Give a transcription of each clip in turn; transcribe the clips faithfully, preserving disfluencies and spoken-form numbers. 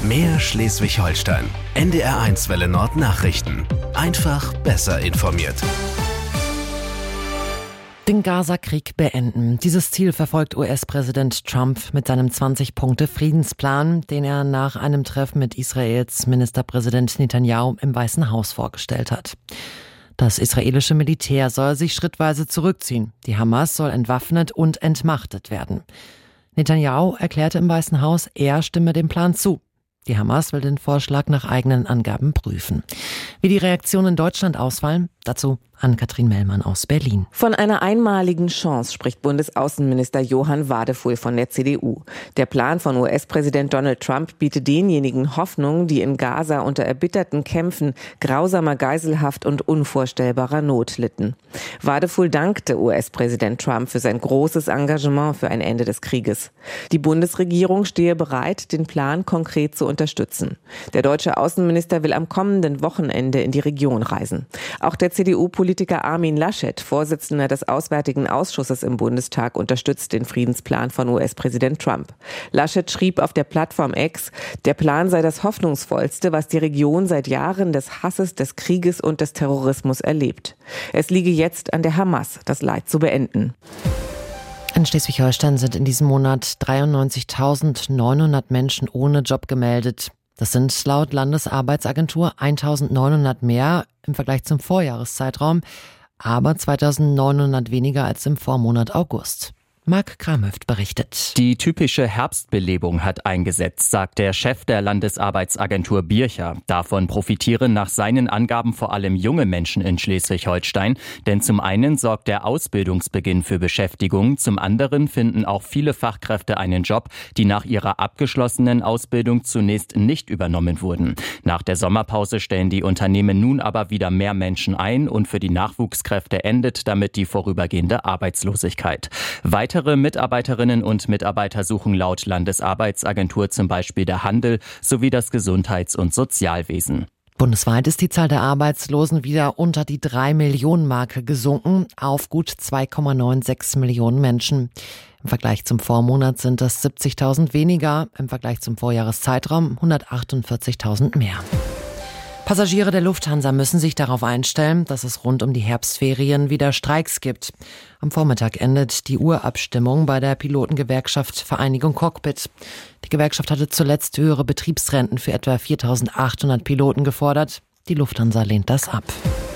Mehr Schleswig-Holstein. N D R eins Welle Nord Nachrichten. Einfach besser informiert. Den Gaza-Krieg beenden. Dieses Ziel verfolgt U S-Präsident Trump mit seinem zwanzig-Punkte-Friedensplan, den er nach einem Treffen mit Israels Ministerpräsident Netanyahu im Weißen Haus vorgestellt hat. Das israelische Militär soll sich schrittweise zurückziehen. Die Hamas soll entwaffnet und entmachtet werden. Netanyahu erklärte im Weißen Haus, er stimme dem Plan zu. Die Hamas will den Vorschlag nach eigenen Angaben prüfen. Wie die Reaktionen in Deutschland ausfallen, dazu Ann-Kathrin Mellmann aus Berlin. Von einer einmaligen Chance spricht Bundesaußenminister Johann Wadefuhl von der C D U. Der Plan von U S-Präsident Donald Trump bietet denjenigen Hoffnung, die in Gaza unter erbitterten Kämpfen, grausamer Geiselhaft und unvorstellbarer Not litten. Wadefuhl dankte U S-Präsident Trump für sein großes Engagement für ein Ende des Krieges. Die Bundesregierung stehe bereit, den Plan konkret zu unterstützen. Der deutsche Außenminister will am kommenden Wochenende in die Region reisen. Auch der C D U-Politiker Armin Laschet, Vorsitzender des Auswärtigen Ausschusses im Bundestag, unterstützt den Friedensplan von U S-Präsident Trump. Laschet schrieb auf der Plattform X, der Plan sei das Hoffnungsvollste, was die Region seit Jahren des Hasses, des Krieges und des Terrorismus erlebt. Es liege jetzt an der Hamas, das Leid zu beenden. In Schleswig-Holstein sind in diesem Monat dreiundneunzigtausendneunhundert Menschen ohne Job gemeldet. Das sind laut Landesarbeitsagentur eintausendneunhundert mehr im Vergleich zum Vorjahreszeitraum, aber zweitausendneunhundert weniger als im Vormonat August. Marc Kramhöft berichtet. Die typische Herbstbelebung hat eingesetzt, sagt der Chef der Landesarbeitsagentur Bircher. Davon profitieren nach seinen Angaben vor allem junge Menschen in Schleswig-Holstein. Denn zum einen sorgt der Ausbildungsbeginn für Beschäftigung, zum anderen finden auch viele Fachkräfte einen Job, die nach ihrer abgeschlossenen Ausbildung zunächst nicht übernommen wurden. Nach der Sommerpause stellen die Unternehmen nun aber wieder mehr Menschen ein und für die Nachwuchskräfte endet damit die vorübergehende Arbeitslosigkeit. Weiter Weitere Mitarbeiterinnen und Mitarbeiter suchen laut Landesarbeitsagentur zum Beispiel der Handel sowie das Gesundheits- und Sozialwesen. Bundesweit ist die Zahl der Arbeitslosen wieder unter die drei Millionen Marke gesunken, auf gut zwei Komma sechsundneunzig Millionen Menschen. Im Vergleich zum Vormonat sind das siebzigtausend weniger, im Vergleich zum Vorjahreszeitraum hundertachtundvierzigtausend mehr. Passagiere der Lufthansa müssen sich darauf einstellen, dass es rund um die Herbstferien wieder Streiks gibt. Am Vormittag endet die Urabstimmung bei der Pilotengewerkschaft Vereinigung Cockpit. Die Gewerkschaft hatte zuletzt höhere Betriebsrenten für etwa viertausendachthundert Piloten gefordert. Die Lufthansa lehnt das ab.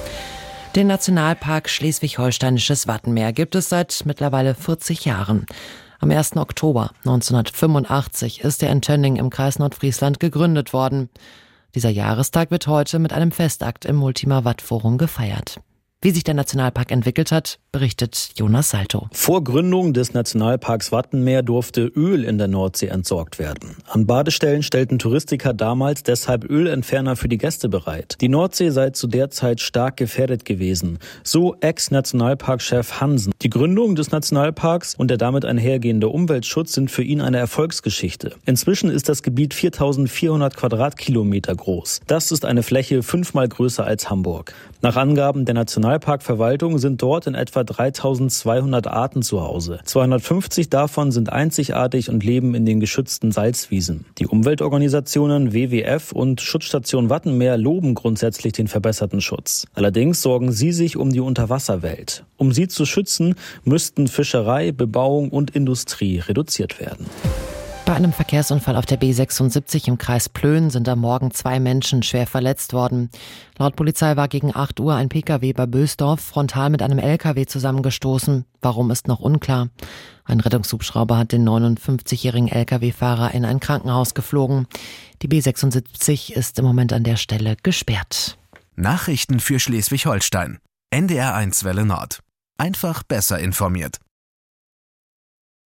Den Nationalpark Schleswig-Holsteinisches Wattenmeer gibt es seit mittlerweile vierzig Jahren. Am ersten Oktober neunzehnhundertfünfundachtzig ist er in Tönning im Kreis Nordfriesland gegründet worden. Dieser Jahrestag wird heute mit einem Festakt im Multima Watt Forum gefeiert. Wie sich der Nationalpark entwickelt hat, berichtet Jonas Salto. Vor Gründung des Nationalparks Wattenmeer durfte Öl in der Nordsee entsorgt werden. An Badestellen stellten Touristiker damals deshalb Ölentferner für die Gäste bereit. Die Nordsee sei zu der Zeit stark gefährdet gewesen, so Ex-Nationalparkchef Hansen. Die Gründung des Nationalparks und der damit einhergehende Umweltschutz sind für ihn eine Erfolgsgeschichte. Inzwischen ist das Gebiet viertausendvierhundert Quadratkilometer groß. Das ist eine Fläche fünfmal größer als Hamburg. Nach Angaben der Nationalparkverwaltung sind dort in etwa dreitausendzweihundert Arten zu Hause. zweihundertfünfzig davon sind einzigartig und leben in den geschützten Salzwiesen. Die Umweltorganisationen W W F und Schutzstation Wattenmeer loben grundsätzlich den verbesserten Schutz. Allerdings sorgen sie sich um die Unterwasserwelt. Um sie zu schützen, müssten Fischerei, Bebauung und Industrie reduziert werden. Bei einem Verkehrsunfall auf der B sechsundsiebzig im Kreis Plön sind am Morgen zwei Menschen schwer verletzt worden. Laut Polizei war gegen acht Uhr ein Pkw bei Bösdorf frontal mit einem L K W zusammengestoßen. Warum ist noch unklar. Ein Rettungshubschrauber hat den neunundfünfzigjährigen L K W-Fahrer in ein Krankenhaus geflogen. Die B sechsundsiebzig ist im Moment an der Stelle gesperrt. Nachrichten für Schleswig-Holstein. N D R eins Welle Nord. Einfach besser informiert.